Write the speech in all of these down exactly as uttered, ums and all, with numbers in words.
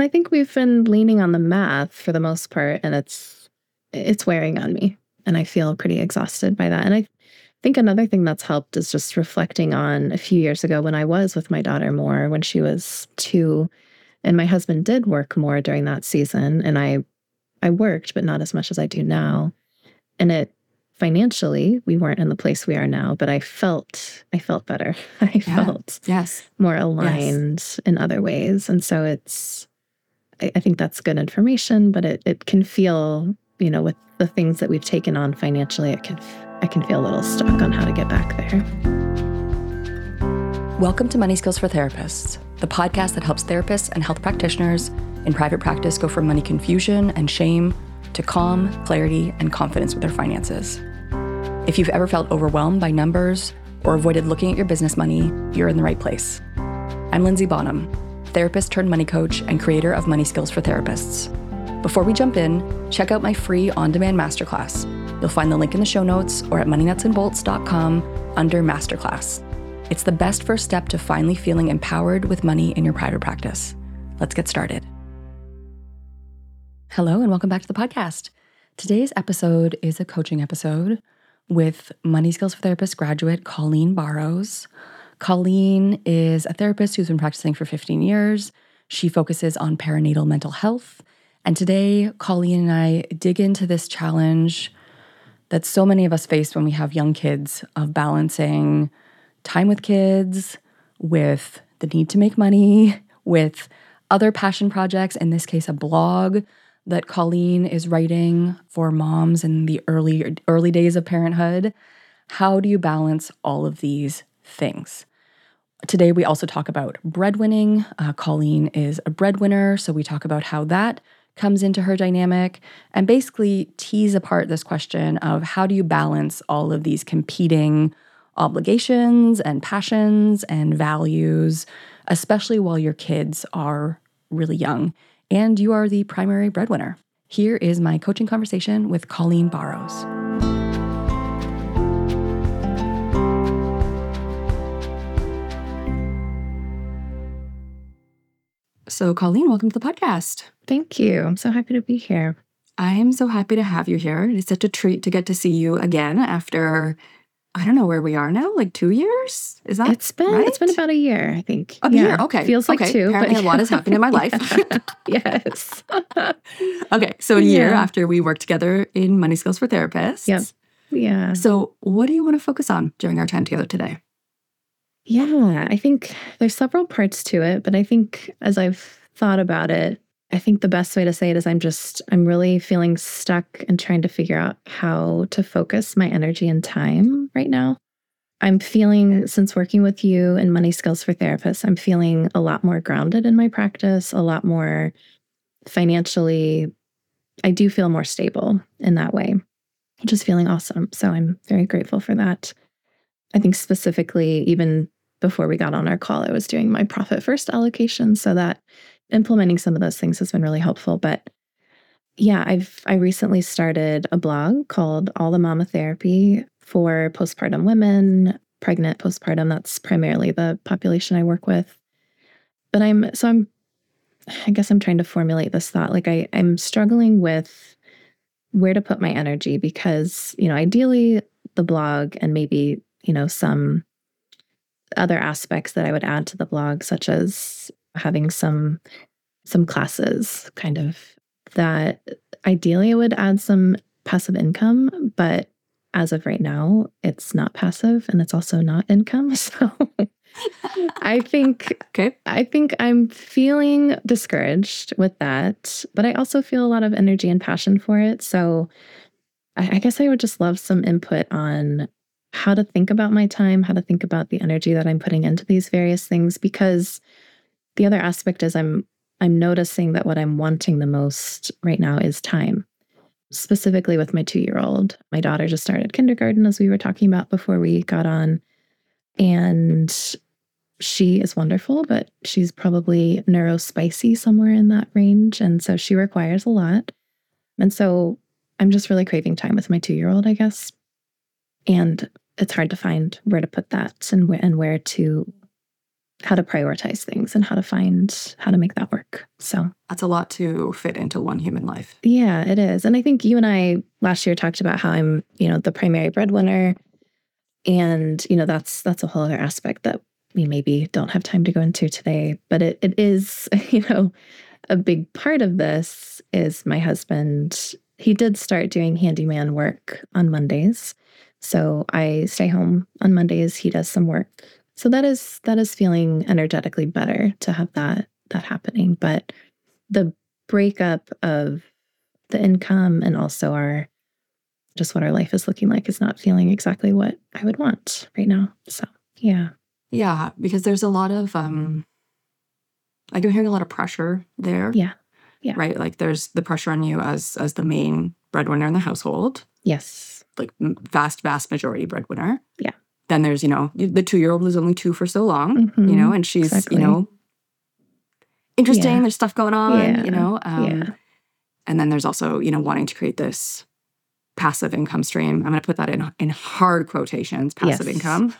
I think we've been leaning on the math for the most part, and it's it's wearing on me, and I feel pretty exhausted by that. And I think another thing that's helped is just reflecting on a few years ago when I was with my daughter more, when she was two, and my husband did work more during that season, and I I worked, but not as much as I do now. And it financially, we weren't in the place we are now, but I felt I felt better. I Yeah. felt Yes. more aligned Yes. in other ways. And so it's I, I think that's good information, but it it can feel, you know, with the things that we've taken on financially, it can I can feel a little stuck on how to get back there. Welcome to Money Skills for Therapists, the podcast that helps therapists and health practitioners in private practice go from money confusion and shame to calm, clarity, and confidence with their finances. If you've ever felt overwhelmed by numbers or avoided looking at your business money, you're in the right place. I'm Lindsay Bonham, therapist turned money coach and creator of Money Skills for Therapists. Before we jump in, check out my free on-demand masterclass. You'll find the link in the show notes or at money nuts and bolts dot com under masterclass. It's the best first step to finally feeling empowered with money in your private practice. Let's get started. Hello and welcome back to the podcast. Today's episode is a coaching episode with Money Skills for Therapists graduate Colleen Barrows. Colleen is a therapist who's been practicing for fifteen years. She focuses on perinatal mental health. And today, Colleen and I dig into this challenge that so many of us face when we have young kids of balancing time with kids, with the need to make money, with other passion projects, in this case, a blog that Colleen is writing for moms in the early early days of parenthood. How do you balance all of these things? Today, we also talk about breadwinning. Uh, Colleen is a breadwinner, so we talk about how that comes into her dynamic and basically tease apart this question of how do you balance all of these competing obligations and passions and values, especially while your kids are really young and you are the primary breadwinner. Here is my coaching conversation with Colleen Barrows. So, Colleen, welcome to the podcast. Thank you. I'm so happy to be here. I'm so happy to have you here. It's such a treat to get to see you again after, I don't know where we are now, like two years? Is that It's been right? It's been about a year, I think. A yeah. year, okay. Feels like okay. two. Apparently but a lot has happened in my life. Yes. Okay, so a year Yeah. after we worked together in Money Skills for Therapists. Yep. Yeah. So what do you want to focus on during our time together today? Yeah, I think there's several parts to it, but I think as I've thought about it, I think the best way to say it is I'm just, I'm really feeling stuck and trying to figure out how to focus my energy and time right now. I'm feeling, since working with you and Money Skills for Therapists, I'm feeling a lot more grounded in my practice, a lot more financially. I do feel more stable in that way, which is feeling awesome. So I'm very grateful for that. I think specifically, even before we got on our call, I was doing my profit first allocation, so that implementing some of those things has been really helpful. But yeah, I've I recently started a blog called All the Mama Therapy for postpartum women, pregnant, postpartum. That's primarily the population I work with. But I'm so I'm I guess I'm trying to formulate this thought. Like I, I'm struggling with where to put my energy because, you know, ideally the blog and maybe, you know, some other aspects that I would add to the blog, such as having some some classes kind of that ideally I would add some passive income, but as of right now, it's not passive and it's also not income. So I think Okay. I think I'm feeling discouraged with that, but I also feel a lot of energy and passion for it. So I, I guess I would just love some input on how to think about my time, how to think about the energy that I'm putting into these various things, because the other aspect is I'm I'm noticing that what I'm wanting the most right now is time, specifically with my two-year-old. My daughter just started kindergarten, as we were talking about before we got on, and she is wonderful, but she's probably neurospicy somewhere in that range, and so she requires a lot. And so I'm just really craving time with my two-year-old, I guess. And it's hard to find where to put that and where and where to how to prioritize things and how to find how to make that work. So that's a lot to fit into one human life. Yeah, it is. And I think you and I last year talked about how I'm, you know, the primary breadwinner. And, you know, that's that's a whole other aspect that we maybe don't have time to go into today. But it, it is, you know, a big part of this is my husband. He did start doing handyman work on Mondays. So I stay home on Mondays. He does some work. So that is that is feeling energetically better to have that that happening. But the breakup of the income and also our just what our life is looking like is not feeling exactly what I would want right now. So yeah. Yeah, because there's a lot of um like I'm hearing a lot of pressure there. Yeah. Yeah. Right? Like there's the pressure on you as as the main breadwinner in the household. Yes. Like vast, vast majority breadwinner. Yeah. Then there's, you know, the two-year-old was only two for so long, mm-hmm. you know, and she's, exactly. you know, interesting. Yeah. There's stuff going on, yeah. you know. Um, yeah. And then there's also, you know, wanting to create this passive income stream. I'm going to put that in in hard quotations, passive yes. income.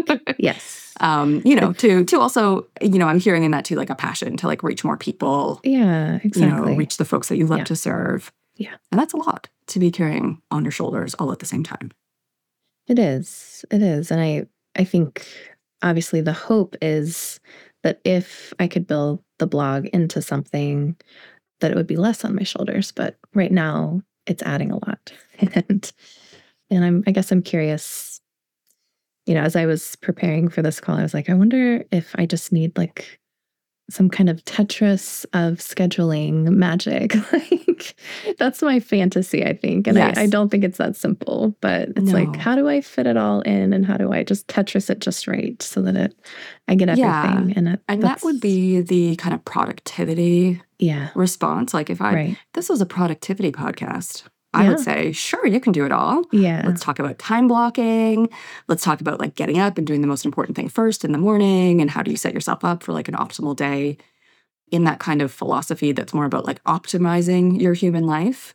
yes. Um, you know, to to also, you know, I'm hearing in that too, like a passion to like reach more people. Yeah, exactly. You know, reach the folks that you love yeah. to serve. Yeah. And that's a lot to be carrying on your shoulders all at the same time. It is. It is. And I, I think obviously the hope is that if I could build the blog into something, that it would be less on my shoulders. But right now it's adding a lot. and and I'm I guess I'm curious, you know, as I was preparing for this call, I was like, I wonder if I just need like some kind of Tetris of scheduling magic. Like that's my fantasy, I think. And yes. I, I don't think it's that simple, but it's no. like, how do I fit it all in and how do I just Tetris it just right so that it, I get everything. Yeah. And, it, and that would be the kind of productivity yeah. response. Like if I, right. this was a productivity podcast, I yeah. would say, sure, you can do it all. Yeah. Let's talk about time blocking. Let's talk about like getting up and doing the most important thing first in the morning. And how do you set yourself up for like an optimal day in that kind of philosophy that's more about like optimizing your human life.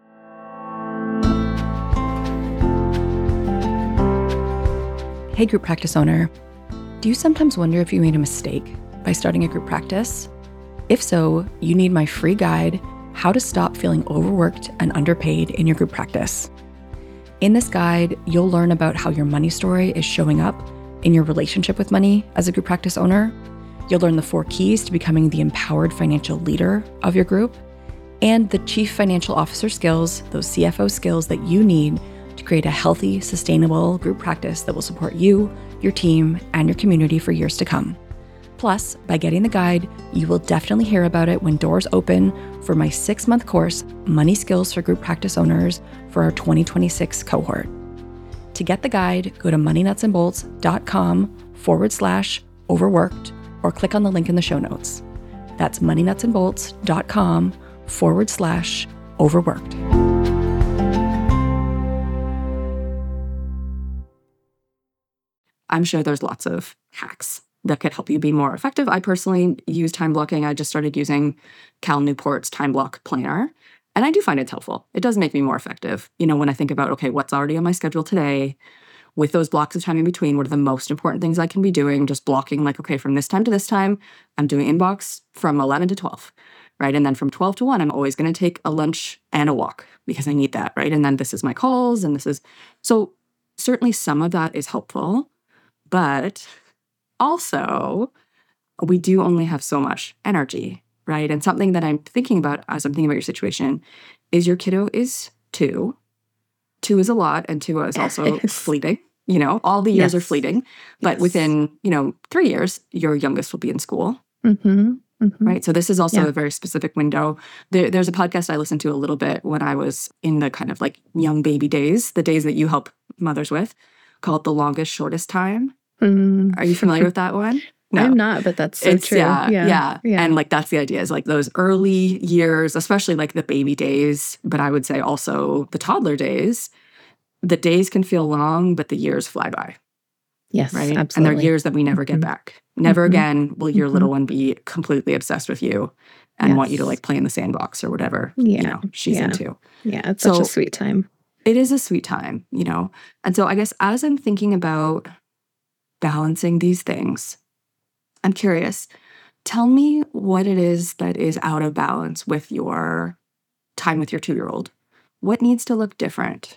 Hey, group practice owner. Do you sometimes wonder if you made a mistake by starting a group practice? If so, you need my free guide, How to Stop Feeling Overworked and Underpaid in Your Group Practice. In this guide, you'll learn about how your money story is showing up in your relationship with money as a group practice owner. You'll learn the four keys to becoming the empowered financial leader of your group, and the chief financial officer skills, those C F O skills that you need to create a healthy, sustainable group practice that will support you, your team, and your community for years to come. Plus, by getting the guide, you will definitely hear about it when doors open for my six-month course, Money Skills for Group Practice Owners, for our twenty twenty-six cohort. To get the guide, go to moneynutsandbolts.com forward slash overworked or click on the link in the show notes. That's moneynutsandbolts.com forward slash overworked. I'm sure there's lots of hacks that could help you be more effective. I personally use time blocking. I just started using Cal Newport's time block planner, and I do find it's helpful. It does make me more effective. You know, when I think about, okay, what's already on my schedule today, with those blocks of time in between, what are the most important things I can be doing? Just blocking like, okay, from this time to this time, I'm doing inbox from eleven to twelve, right? And then from twelve to one, I'm always going to take a lunch and a walk because I need that, right? And then this is my calls and this is, so certainly some of that is helpful, but also, we do only have so much energy, right? And something that I'm thinking about as I'm thinking about your situation is your kiddo is two. Two is a lot, and two is also fleeting. You know, all the years yes. are fleeting. But yes. within, you know, three years, your youngest will be in school. Mm-hmm. Mm-hmm. Right? So this is also yeah. a very specific window. There, there's a podcast I listened to a little bit when I was in the kind of like young baby days, the days that you help mothers with, called The Longest, Shortest Time. Mm. Are you familiar with that one? No. I'm not, but that's so it's, true. Yeah, yeah, yeah. Yeah. And like that's the idea is like those early years, especially like the baby days, but I would say also the toddler days, the days can feel long, but the years fly by. Yes, right? absolutely. And they're years that we never mm-hmm. get back. Never mm-hmm. again will your mm-hmm. little one be completely obsessed with you and yes. want you to like play in the sandbox or whatever yeah. you know she's yeah. into. Yeah, it's so such a sweet time. It is a sweet time, you know? And so I guess as I'm thinking about balancing these things, I'm curious. Tell me what it is that is out of balance with your time with your two-year-old. What needs to look different?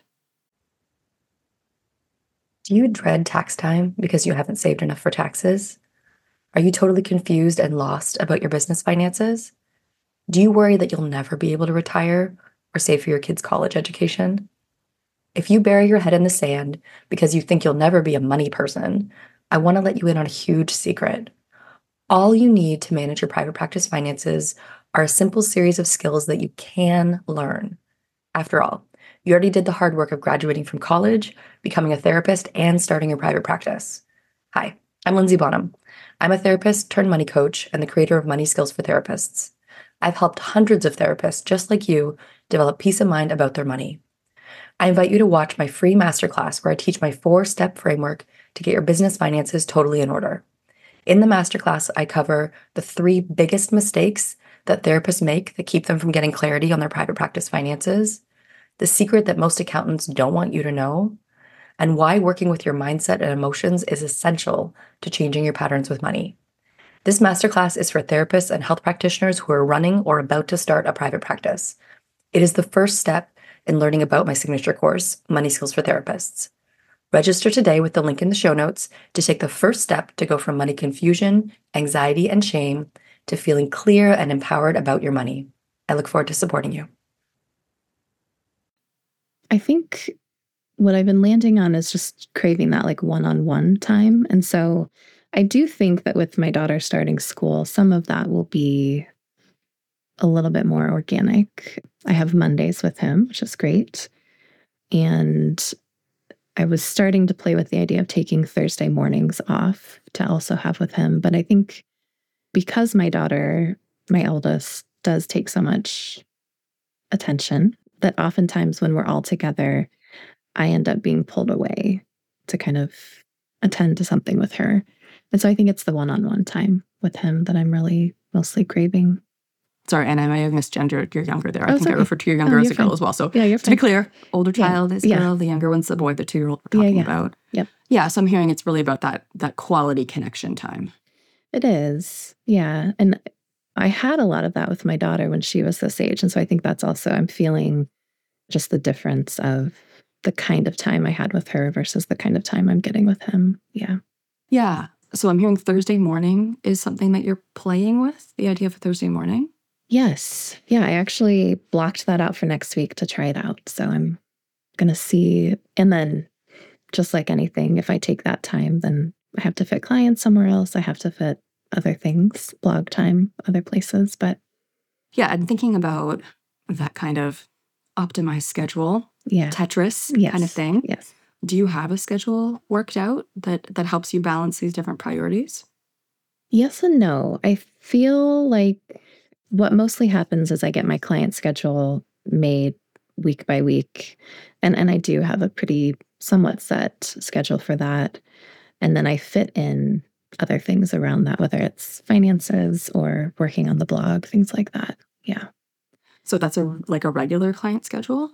Do you dread tax time because you haven't saved enough for taxes? Are you totally confused and lost about your business finances? Do you worry that you'll never be able to retire or save for your kids' college education? If you bury your head in the sand because you think you'll never be a money person, I want to let you in on a huge secret. All you need to manage your private practice finances are a simple series of skills that you can learn. After all, you already did the hard work of graduating from college, becoming a therapist, and starting your private practice. Hi, I'm Lindsay Bonham. I'm a therapist turned money coach and the creator of Money Skills for Therapists. I've helped hundreds of therapists just like you develop peace of mind about their money. I invite you to watch my free masterclass where I teach my four-step framework to get your business finances totally in order. In the masterclass, I cover the three biggest mistakes that therapists make that keep them from getting clarity on their private practice finances, the secret that most accountants don't want you to know, and why working with your mindset and emotions is essential to changing your patterns with money. This masterclass is for therapists and health practitioners who are running or about to start a private practice. It is the first step in learning about my signature course, Money Skills for Therapists. Register today with the link in the show notes to take the first step to go from money confusion, anxiety, and shame to feeling clear and empowered about your money. I look forward to supporting you. I think what I've been landing on is just craving that like one-on-one time. And so I do think that with my daughter starting school, some of that will be a little bit more organic. I have Mondays with him, which is great. And I was starting to play with the idea of taking Thursday mornings off to also have with him. But I think because my daughter, my eldest, does take so much attention that oftentimes when we're all together, I end up being pulled away to kind of attend to something with her. And so I think it's the one-on-one time with him that I'm really mostly craving. Sorry, and I may have misgendered your younger there. I Oh, think I okay. referred to your younger Oh, as you're a girl fine. as well. So Yeah, you're to be fine. clear, older Yeah. child is Yeah. girl, the younger one's the boy, the two-year-old we're Yeah, talking yeah. about. Yep. Yeah, so I'm hearing it's really about that that quality connection time. It is. Yeah. And I had a lot of that with my daughter when she was this age. And so I think that's also, I'm feeling just the difference of the kind of time I had with her versus the kind of time I'm getting with him. Yeah. Yeah. So I'm hearing Thursday morning is something that you're playing with, the idea of a Thursday morning. Yes. Yeah. I actually blocked that out for next week to try it out. So I'm going to see. And then just like anything, if I take that time, then I have to fit clients somewhere else. I have to fit other things, blog time, other places. But yeah, and thinking about that kind of optimized schedule, yeah, Tetris yes. kind of thing. Yes. Do you have a schedule worked out that that helps you balance these different priorities? Yes and no. I feel like what mostly happens is I get my client schedule made week by week. And, and I do have a pretty somewhat set schedule for that. And then I fit in other things around that, whether it's finances or working on the blog, things like that. Yeah. So that's a like a regular client schedule?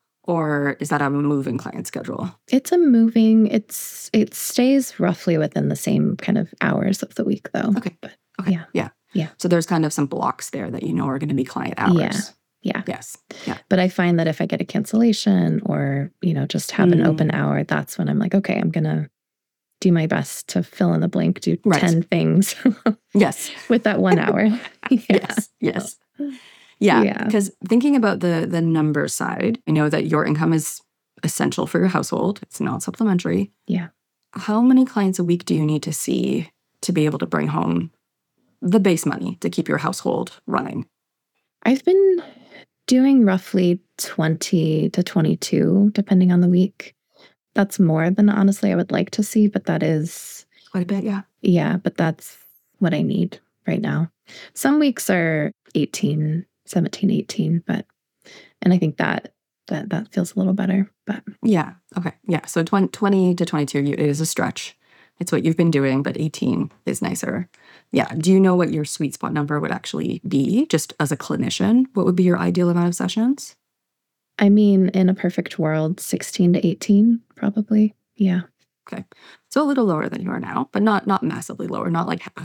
Or is that a moving client schedule? It's a moving, it's it stays roughly within the same kind of hours of the week though. Okay. But Okay. yeah. Yeah. Yeah. So there's kind of some blocks there that you know are going to be client hours. Yeah. Yeah. Yes. Yeah. But I find that if I get a cancellation or, you know, just have an Mm. open hour, that's when I'm like, okay, I'm going to do my best to fill in the blank, do Right. ten things Yes. with that one hour. Yeah. Yes. Yes. Yeah. Yeah. Because thinking about the the number side, I know that your income is essential for your household. It's not supplementary. Yeah. How many clients a week do you need to see to be able to bring home the base money to keep your household running? I've been doing roughly twenty to twenty-two, depending on the week. That's more than honestly I would like to see, but that is, Quite a bit, yeah. yeah, but that's what I need right now. Some weeks are eighteen, seventeen, eighteen, but, and I think that, that, that feels a little better, but Yeah. Okay. Yeah. So twenty to twenty-two you- it is a stretch. It's what you've been doing, but eighteen is nicer. Yeah. Do you know what your sweet spot number would actually be just as a clinician? What would be your ideal amount of sessions? I mean, in a perfect world, sixteen to eighteen, probably. Yeah. Okay. So a little lower than you are now, but not not massively lower, not like half.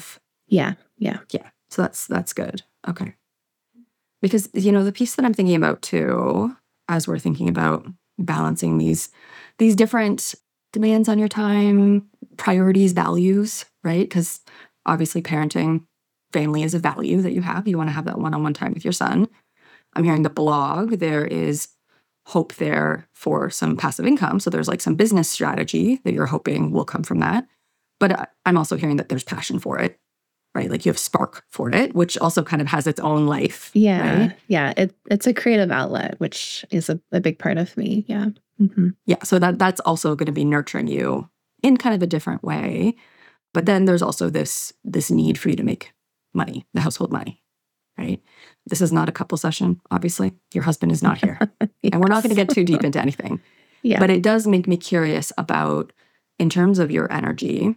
Yeah. Yeah. Yeah. So that's that's good. Okay. Because, you know, the piece that I'm thinking about too, as we're thinking about balancing these these different demands on your time, priorities, values, right? Because obviously parenting, family is a value that you have. You want to have that one-on-one time with your son. I'm hearing the blog. There is hope there for some passive income. So there's like some business strategy that you're hoping will come from that. But I'm also hearing that there's passion for it, right? Like you have spark for it, which also kind of has its own life. Yeah. Right? Yeah. It, it's a creative outlet, which is a, a big part of me. Yeah. Mm-hmm. Yeah. So that that's also going to be nurturing you in kind of a different way. But then there's also this this need for you to make money, the household money, right? This is not a couple session, obviously. Your husband is not here. Yes. And we're not going to get too deep into anything. Yeah. But it does make me curious about, in terms of your energy,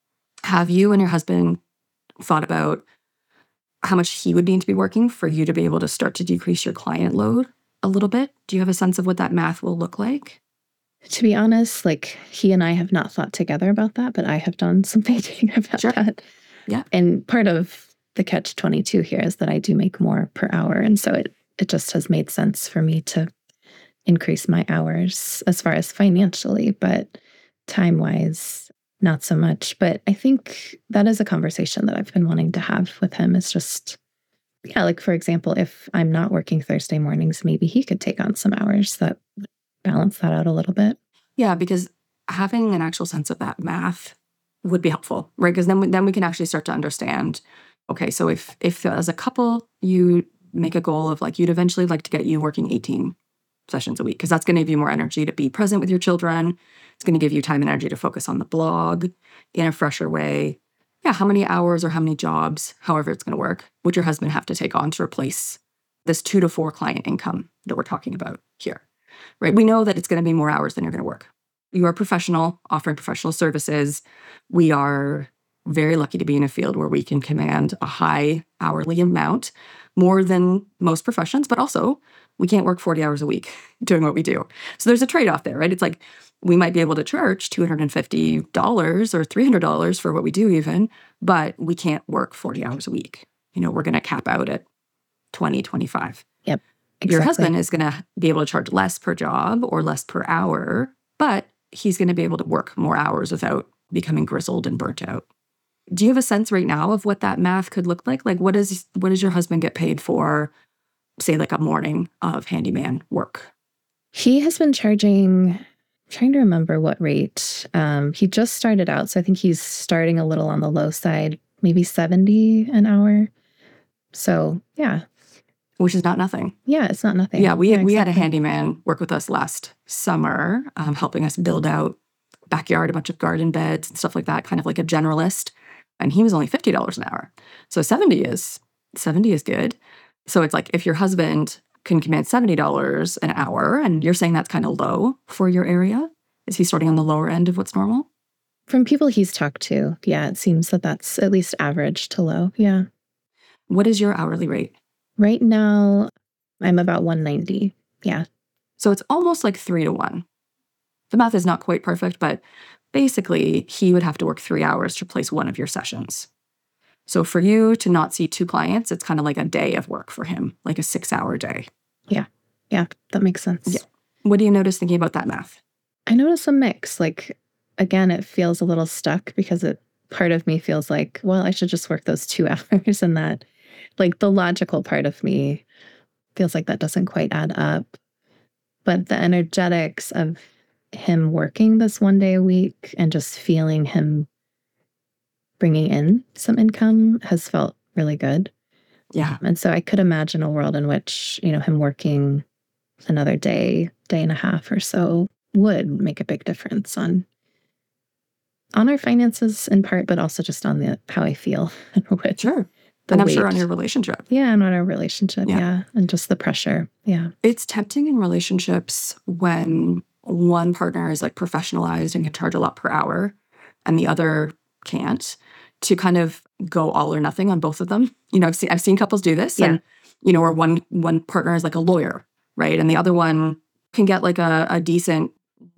have you and your husband thought about how much he would need to be working for you to be able to start to decrease your client load a little bit? Do you have a sense of what that math will look like? To be honest, like he and I have not thought together about that, but I have done some thinking about Sure. that. Yeah. And part of the catch twenty-two here is that I do make more per hour. And so it, it just has made sense for me to increase my hours as far as financially, but time-wise, not so much. But I think that is a conversation that I've been wanting to have with him, is just, yeah, like for example, if I'm not working Thursday mornings, maybe he could take on some hours that would balance that out a little bit. Yeah, because having an actual sense of that math would be helpful, right? Because then we, then we can actually start to understand, okay, so if if as a couple you make a goal of like you'd eventually like to get you working eighteen sessions a week, because that's going to give you more energy to be present with your children. It's going to give you time and energy to focus on the blog in a fresher way. Yeah, how many hours or how many jobs, however it's going to work, would your husband have to take on to replace this two to four client income that we're talking about here, right? We know that it's going to be more hours than you're going to work. You are a professional offering professional services. We are very lucky to be in a field where we can command a high hourly amount, more than most professions, but also we can't work forty hours a week doing what we do. So there's a trade-off there, right? It's like we might be able to charge two hundred fifty dollars or three hundred dollars for what we do even, but we can't work forty hours a week. You know, we're going to cap out at twenty, twenty-five. Yep. Exactly. Your husband is going to be able to charge less per job or less per hour, but he's going to be able to work more hours without becoming grizzled and burnt out. Do you have a sense right now of what that math could look like? Like what is what does your husband get paid for, say, like a morning of handyman work? He has been charging, I'm trying to remember what rate. Um, he just started out, so I think he's starting a little on the low side, maybe seventy an hour. So yeah. Which is not nothing. Yeah, it's not nothing. Yeah, we, yeah, we had a exactly. handyman work with us last summer, um, helping us build out backyard, a bunch of garden beds and stuff like that, kind of like a generalist. And he was only fifty dollars an hour. So seventy is seventy is good. So it's like if your husband can command seventy dollars an hour, and you're saying that's kind of low for your area, is he starting on the lower end of what's normal? From people he's talked to, yeah, it seems that that's at least average to low. Yeah. What is your hourly rate? Right now, I'm about one ninety. Yeah. So it's almost like three to one. The math is not quite perfect, but basically he would have to work three hours to replace one of your sessions. So for you to not see two clients, it's kind of like a day of work for him, like a six hour day. Yeah. Yeah. That makes sense. Yeah. What do you notice thinking about that math? I notice a mix. Like, again, it feels a little stuck because it part of me feels like, well, I should just work those two hours, and that, like, the logical part of me feels like that doesn't quite add up. But the energetics of him working this one day a week and just feeling him bringing in some income has felt really good. Yeah. And so I could imagine a world in which, you know, him working another day, day and a half or so would make a big difference on on our finances in part, but also just on the how I feel with Sure. the And I'm weight. sure on your relationship. Yeah, and on our relationship. Yeah. Yeah. And just the pressure. Yeah. It's tempting in relationships when one partner is like professionalized and can charge a lot per hour and the other can't, to kind of go all or nothing on both of them. You know, I've seen I've seen couples do this. Yeah. And, you know, where one one partner is like a lawyer, right? And the other one can get like a, a decent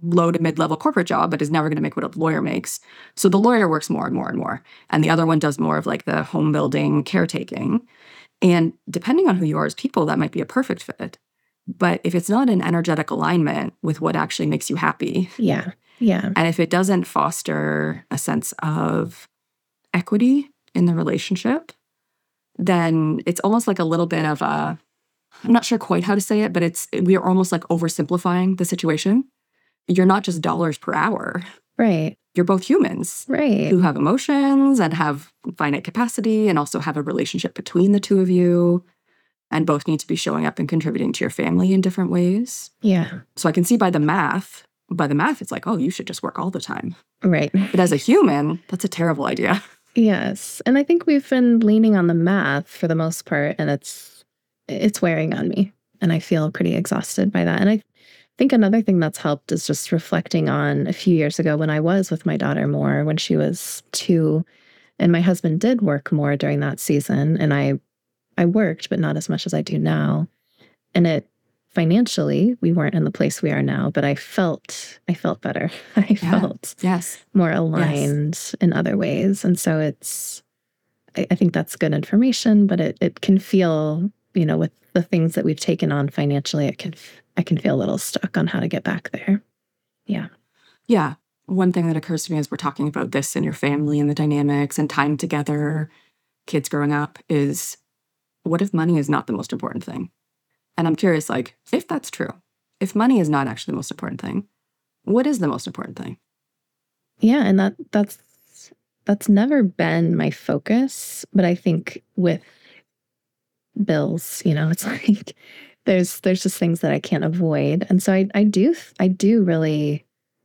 low to mid-level corporate job, but is never going to make what a lawyer makes. So the lawyer works more and more and more. And the other one does more of like the home building, caretaking. And depending on who you are as people, that might be a perfect fit. But if it's not an energetic alignment with what actually makes you happy, Yeah. Yeah. and if it doesn't foster a sense of equity in the relationship, then it's almost like a little bit of a, I'm not sure quite how to say it, but it's, we are almost like oversimplifying the situation. You're not just dollars per hour. Right. You're both humans Right. who have emotions and have finite capacity and also have a relationship between the two of you, and both need to be showing up and contributing to your family in different ways. Yeah. So I can see by the math, by the math, it's like, oh, you should just work all the time. Right. But as a human, that's a terrible idea. Yes. And I think we've been leaning on the math for the most part, and it's it's wearing on me. And I feel pretty exhausted by that. And I think another thing that's helped is just reflecting on a few years ago when I was with my daughter more, when she was two, and my husband did work more during that season. And I I worked, but not as much as I do now. And it financially, we weren't in the place we are now, but I felt I felt better. I Yeah. felt Yes. more aligned yes. in other ways. And so it's, I, I think that's good information, but it, it can feel, you know, with the things that we've taken on financially, it can, I can feel a little stuck on how to get back there. Yeah. Yeah. One thing that occurs to me as we're talking about this in your family and the dynamics and time together, kids growing up, is what if money is not the most important thing? And I'm curious, like, if that's true, if money is not actually the most important thing, what is the most important thing? Yeah, and that that's that's never been my focus, but I think with bills, you know, it's like there's there's just things that I can't avoid. And so I I do I do really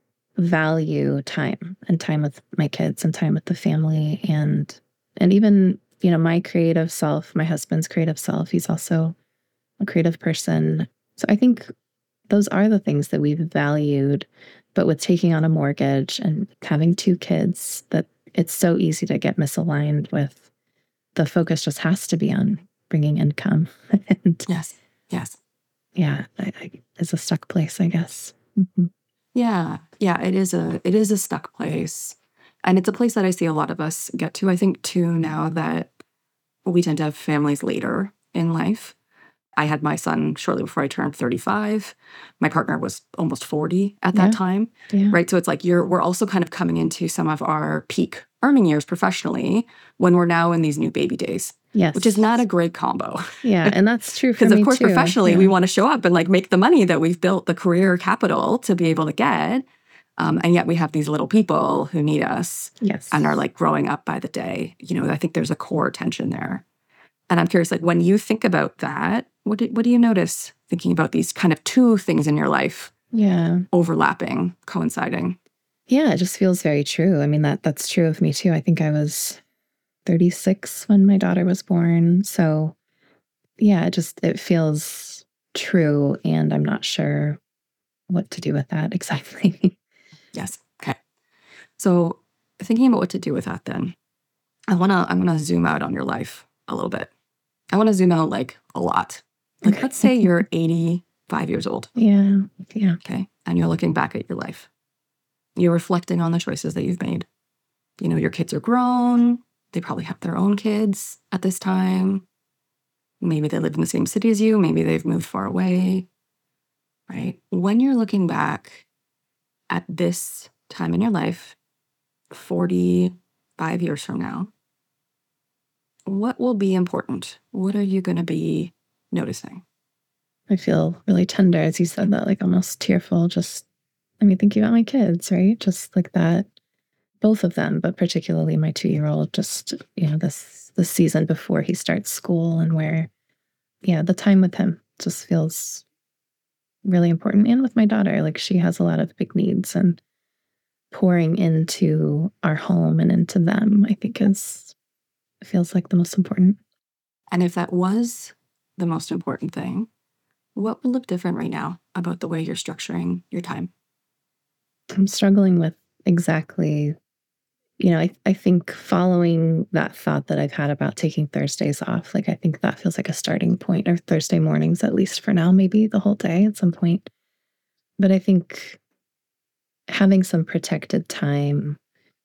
value time and time with my kids and time with the family and and even, you know, my creative self, my husband's creative self, he's also a creative person. So I think those are the things that we've valued, but with taking on a mortgage and having two kids, that it's so easy to get misaligned with the focus just has to be on bringing income. And yes. Yes. Yeah. I, I, it's a stuck place, I guess. Mm-hmm. Yeah. Yeah. It is a, it is a stuck place. And it's a place that I see a lot of us get to, I think, too, now that we tend to have families later in life. I had my son shortly before I turned thirty-five. My partner was almost forty at that Yeah. time, Yeah. right? So it's like you're we're also kind of coming into some of our peak earning years professionally when we're now in these new baby days, Yes. which is not a great combo. Yeah, and that's true for Because me of course, too. professionally, Yeah. we want to show up and like make the money that we've built the career capital to be able to get. Um, and yet we have these little people who need us Yes. and are like growing up by the day. You know, I think there's a core tension there. And I'm curious, like when you think about that, what do, what do you notice thinking about these kind of two things in your life Yeah. overlapping, coinciding? Yeah, it just feels very true. I mean, that that's true of me too. I think I was thirty-six when my daughter was born. So yeah, it just, it feels true. And I'm not sure what to do with that exactly. Yes. Okay. So thinking about what to do with that then, I want to, I want to zoom out on your life a little bit. I want to zoom out like a lot. Like Okay. let's say you're eighty-five years old. Yeah. Yeah. Okay. And you're looking back at your life. You're reflecting on the choices that you've made. You know, your kids are grown. They probably have their own kids at this time. Maybe they live in the same city as you. Maybe they've moved far away, right? When you're looking back at this time in your life, forty-five years from now, what will be important? What are you going to be noticing? I feel really tender as you said that, like almost tearful. Just, I mean, thinking about my kids, right? Just like that, both of them, but particularly my two-year-old, just, you know, this, the season before he starts school and where, yeah, the time with him just feels really important. And with my daughter, like she has a lot of big needs, and pouring into our home and into them, I think is, feels like the most important. And if that was the most important thing, what will look different right now about the way you're structuring your time? I'm struggling with exactly, you know, I, I think following that thought that I've had about taking Thursdays off, like I think that feels like a starting point, or Thursday mornings, at least for now, maybe the whole day at some point. But I think having some protected time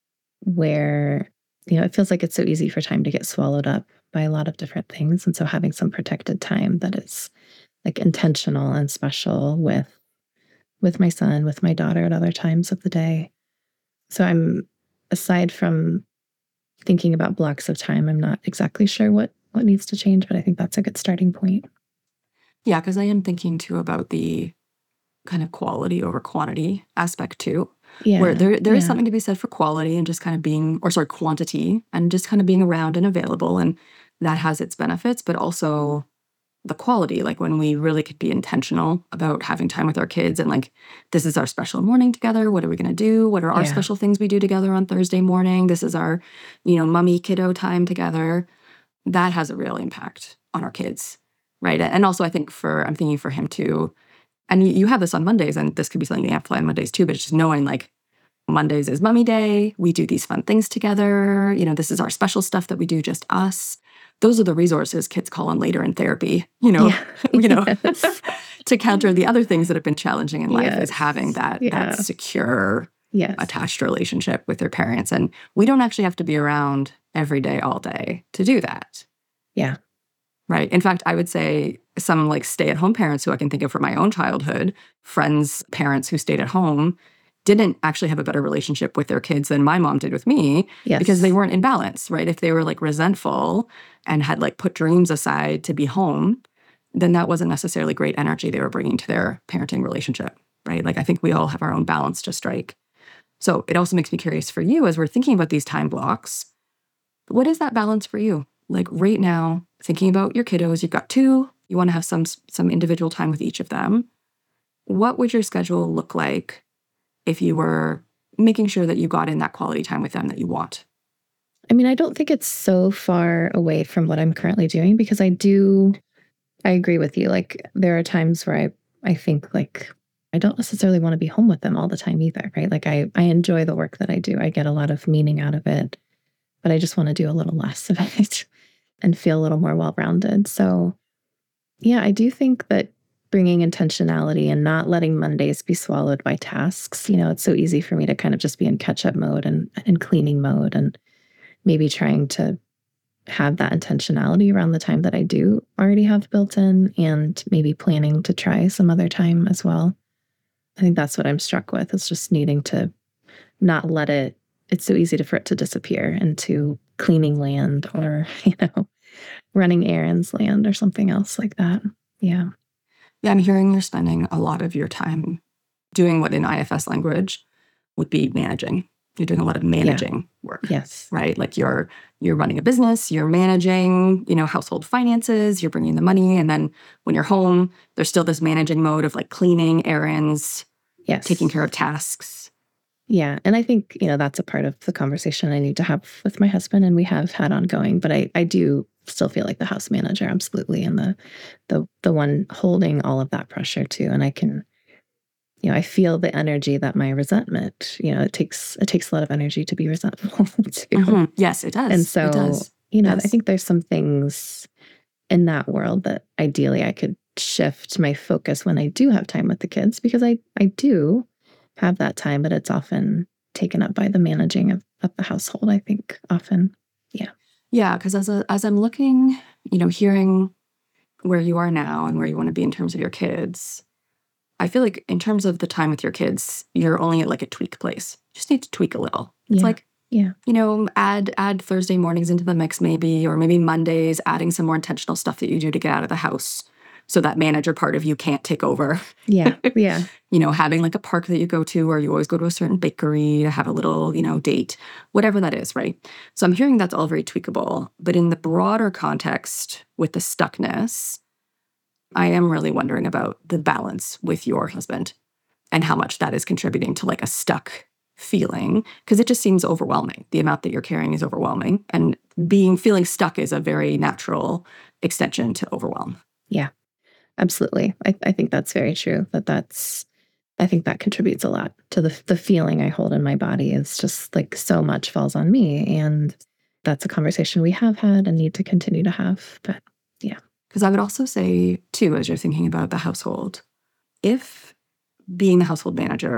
where, you know, it feels like it's so easy for time to get swallowed up by a lot of different things. And so having some protected time that is like intentional and special with with my son, with my daughter at other times of the day. So I'm, aside from thinking about blocks of time, I'm not exactly sure what what needs to change, but I think that's a good starting point. Yeah, because I am thinking too about the kind of quality over quantity aspect too. Yeah. Where there there is yeah. something to be said for quality and just kind of being, or sorry, quantity and just kind of being around and available. And that has its benefits, but also the quality, like when we really could be intentional about having time with our kids and like, this is our special morning together. What are we going to do? What are our Yeah. special things we do together on Thursday morning? This is our, you know, mummy kiddo time together. That has a real impact on our kids, right? And also I think for, I'm thinking for him too, and you, you have this on Mondays, and this could be something you amplify on Mondays too, but just knowing like Mondays is mummy day. We do these fun things together. You know, this is our special stuff that we do just us. Those are the resources kids call on later in therapy, you know, Yeah. you know, Yes. to counter the other things that have been challenging in life Yes. is having that, Yeah. that secure, Yes. attached relationship with their parents. And we don't actually have to be around every day, all day to do that. Yeah. Right. In fact, I would say some like stay-at-home parents who I can think of from my own childhood, friends, parents who stayed at home, didn't actually have a better relationship with their kids than my mom did with me Yes. because they weren't in balance, right? If they were like resentful and had like put dreams aside to be home, then that wasn't necessarily great energy they were bringing to their parenting relationship, right? Like I think we all have our own balance to strike. So it also makes me curious for you as we're thinking about these time blocks, what is that balance for you? Like right now, thinking about your kiddos, you've got two, you want to have some some individual time with each of them. What would your schedule look like if you were making sure that you got in that quality time with them that you want? I mean, I don't think it's so far away from what I'm currently doing because I do, I agree with you. Like there are times where I, I think like, I don't necessarily want to be home with them all the time either, right? Like I, I enjoy the work that I do. I get a lot of meaning out of it, but I just want to do a little less of it and feel a little more well-rounded. So yeah, I do think that bringing intentionality and not letting Mondays be swallowed by tasks. You know, it's so easy for me to kind of just be in catch-up mode and, and cleaning mode, and maybe trying to have that intentionality around the time that I do already have built in, and maybe planning to try some other time as well. I think that's what I'm struck with, is just needing to not let it, it's so easy to, for it to disappear into cleaning land or, you know, running errands land or something else like that. Yeah. Yeah, I'm hearing you're spending a lot of your time doing what in I F S language would be managing. You're doing a lot of managing yeah. work. Yes. Right? Like you're you're running a business, you're managing, you know, household finances, you're bringing the money, and then when you're home, there's still this managing mode of like cleaning, errands, yes, taking care of tasks. Yeah, and I think, you know, that's a part of the conversation I need to have with my husband, and we have had ongoing, but I I do still feel like the house manager, absolutely, and the the the one holding all of that pressure too. And I can, you know, I feel the energy that my resentment, you know, it takes it takes a lot of energy to be resentful too. Mm-hmm. Yes, it does. And so, it does. you know, yes. I think there's some things in that world that ideally I could shift my focus when I do have time with the kids, because I I do have that time, but it's often taken up by the managing of, of the household, I think, often. Yeah. Yeah, because as a, as I'm looking, you know, hearing where you are now and where you want to be in terms of your kids, I feel like in terms of the time with your kids, you're only at like a tweak place. You just need to tweak a little. It's yeah. like, yeah, you know, add add Thursday mornings into the mix maybe, or maybe Mondays, adding some more intentional stuff that you do to get out of the house so that manager part of you can't take over. Yeah, yeah. You know, having like a park that you go to, or you always go to a certain bakery to have a little, you know, date, whatever that is, right? So I'm hearing that's all very tweakable. But in the broader context with the stuckness, I am really wondering about the balance with your husband and how much that is contributing to like a stuck feeling, because it just seems overwhelming. The amount that you're carrying is overwhelming, and being feeling stuck is a very natural extension to overwhelm. Yeah, absolutely. I, I think that's very true. That that's, I think that contributes a lot to the the feeling I hold in my body. Is just like so much falls on me, and that's a conversation we have had and need to continue to have. But yeah. Because I would also say, too, as you're thinking about the household, if being the household manager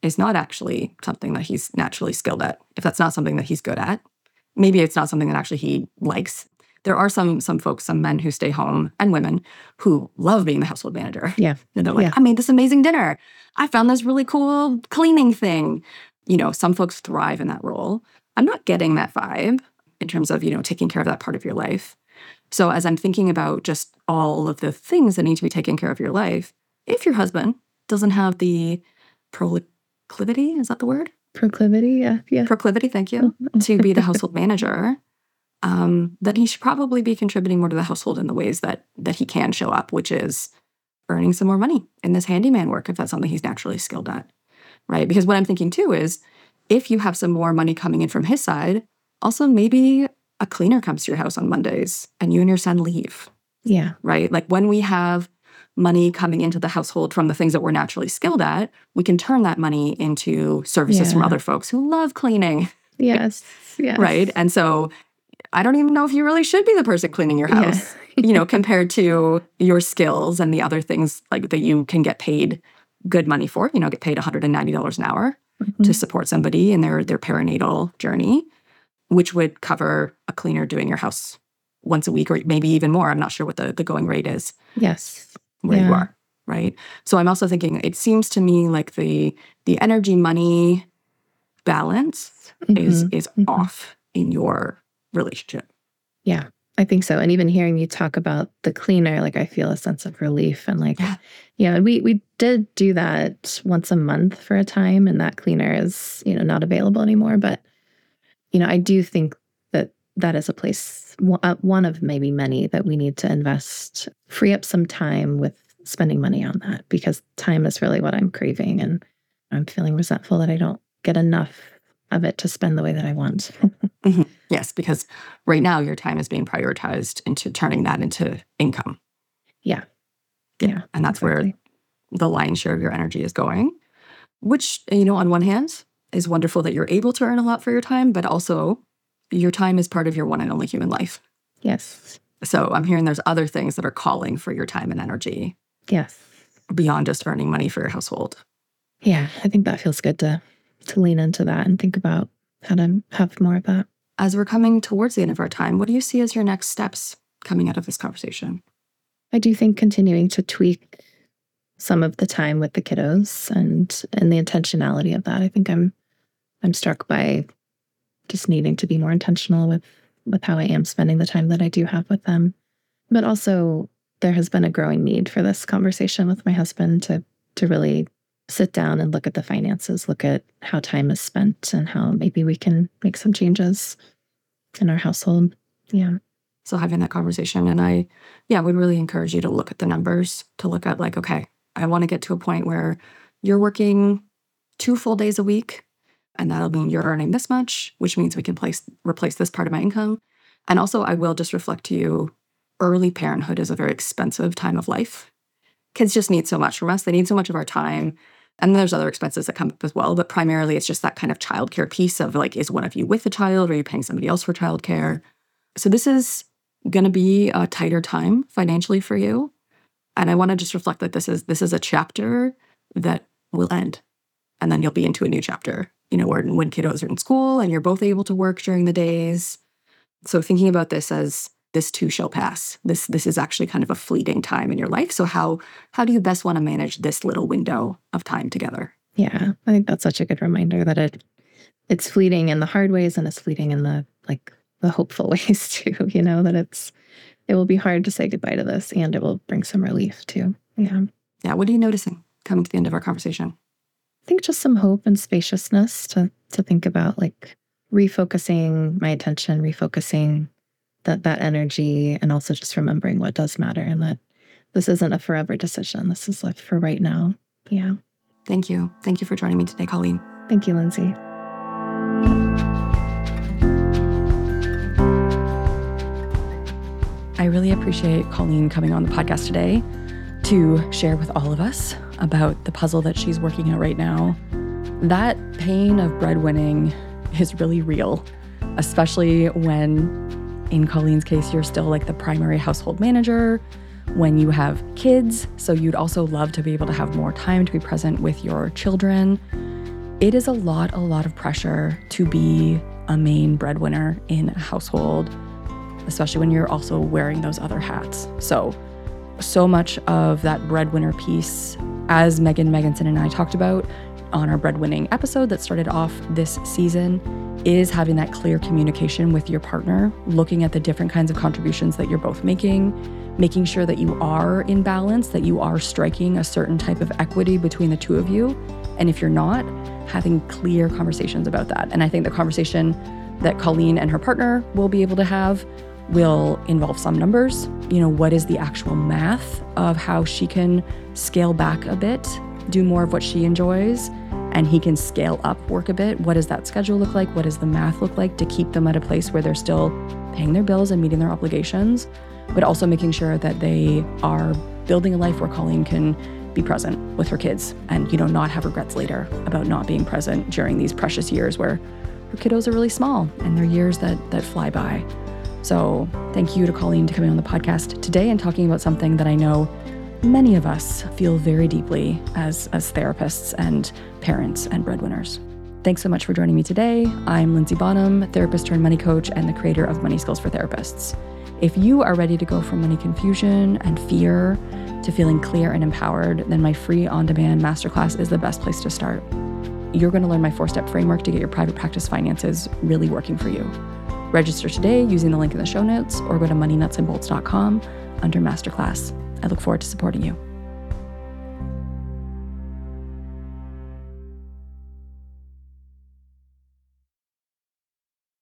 is not actually something that he's naturally skilled at, if that's not something that he's good at, maybe it's not something that actually he likes. There are some some folks, some men who stay home and women who love being the household manager. Yeah. And they're like, Yeah. I made this amazing dinner. I found this really cool cleaning thing. You know, some folks thrive in that role. I'm not getting that vibe in terms of, you know, taking care of that part of your life. So as I'm thinking about just all of the things that need to be taken care of your life, if your husband doesn't have the proclivity, is that the word? Proclivity, yeah. yeah. Proclivity, thank you, to be the household manager, um, then he should probably be contributing more to the household in the ways that that he can show up, which is earning some more money in this handyman work, if that's something he's naturally skilled at, right? Because what I'm thinking too is, if you have some more money coming in from his side, also maybe a cleaner comes to your house on Mondays and you and your son leave, Yeah. right? Like when we have money coming into the household from the things that we're naturally skilled at, we can turn that money into services from Yeah. other folks who love cleaning, Yes. Yes. right? And so I don't even know if you really should be the person cleaning your Yeah. house, you know, compared to your skills and the other things like that you can get paid good money for, you know, get paid one hundred ninety dollars an hour Mhm. to support somebody in their their perinatal journey, which would cover a cleaner doing your house once a week or maybe even more. I'm not sure what the, the going rate is Yes. where you Yeah. are, right? So I'm also thinking, it seems to me like the the energy money balance is Mhm. is Mhm. off in your relationship. Yeah, I think so. And even hearing you talk about the cleaner, like I feel a sense of relief and like, Yeah. yeah, we we did do that once a month for a time, and that cleaner is, you know, not available anymore. But, you know, I do think that that is a place, one uh, one of maybe many that we need to invest, free up some time with spending money on that, because time is really what I'm craving. And I'm feeling resentful that I don't get enough of it to spend the way that I want. Mhm. Yes, because right now your time is being prioritized into turning that into income. Yeah. Yeah. Yeah, And that's exactly. where the lion's share of your energy is going, which, you know, on one hand is wonderful that you're able to earn a lot for your time, but also your time is part of your one and only human life. Yes. So I'm hearing there's other things that are calling for your time and energy Yes. beyond just earning money for your household. Yeah, I think that feels good to to lean into that and think about how to have more of that. As we're coming towards the end of our time, what do you see as your next steps coming out of this conversation? I do think continuing to tweak some of the time with the kiddos and and the intentionality of that. I think I'm I'm struck by just needing to be more intentional with with how I am spending the time that I do have with them. But also there has been a growing need for this conversation with my husband to to really sit down and look at the finances, look at how time is spent and how maybe we can make some changes in our household. Yeah. So having that conversation, and I, yeah, would really encourage you to look at the numbers, to look at like, okay, I want to get to a point where you're working two full days a week, and that'll mean you're earning this much, which means we can place replace this part of my income. And also, I will just reflect to you, early parenthood is a very expensive time of life. Kids just need so much from us. They need so much of our time. And there's other expenses that come up as well. But primarily, it's just that kind of childcare piece of like, is one of you with a child? Or are you paying somebody else for childcare? So this is going to be a tighter time financially for you. And I want to just reflect that this is this is a chapter that will end. And then you'll be into a new chapter, you know, where when kiddos are in school and you're both able to work during the days. So thinking about this as this too shall pass. This this is actually kind of a fleeting time in your life. So how how do you best want to manage this little window of time together? Yeah. I think that's such a good reminder that it it's fleeting in the hard ways and it's fleeting in the like the hopeful ways too, you know, that it's it will be hard to say goodbye to this and it will bring some relief too. Yeah. Yeah. What are you noticing coming to the end of our conversation? I think just some hope and spaciousness to to think about, like refocusing my attention, refocusing that that energy, and also just remembering what does matter and that this isn't a forever decision. This is like for right now. Yeah. Thank you. Thank you for joining me today, Colleen. Thank you, Lindsay. I really appreciate Colleen coming on the podcast today to share with all of us about the puzzle that she's working out right now. That pain of breadwinning is really real, especially when, in Colleen's case, you're still like the primary household manager, when you have kids. So you'd also love to be able to have more time to be present with your children. It is a lot, a lot of pressure to be a main breadwinner in a household, especially when you're also wearing those other hats. So, so much of that breadwinner piece, as Megan Meganson and I talked about on our breadwinning episode that started off this season, is having that clear communication with your partner, looking at the different kinds of contributions that you're both making, making sure that you are in balance, that you are striking a certain type of equity between the two of you. And if you're not, having clear conversations about that. And I think the conversation that Colleen and her partner will be able to have will involve some numbers. You know, what is the actual math of how she can scale back a bit, do more of what she enjoys, and he can scale up work a bit? What does that schedule look like? What does the math look like to keep them at a place where they're still paying their bills and meeting their obligations, but also making sure that they are building a life where Colleen can be present with her kids and, you know, not have regrets later about not being present during these precious years where her kiddos are really small and they're years that that fly by. So thank you to Colleen to coming on the podcast today and talking about something that I know many of us feel very deeply as, as therapists and parents and breadwinners. Thanks so much for joining me today. I'm Lindsay Bonham, therapist turned money coach and the creator of Money Skills for Therapists. If you are ready to go from money confusion and fear to feeling clear and empowered, then my free on-demand masterclass is the best place to start. You're going to learn my four-step framework to get your private practice finances really working for you. Register today using the link in the show notes or go to money nuts and bolts dot com under masterclass. I look forward to supporting you.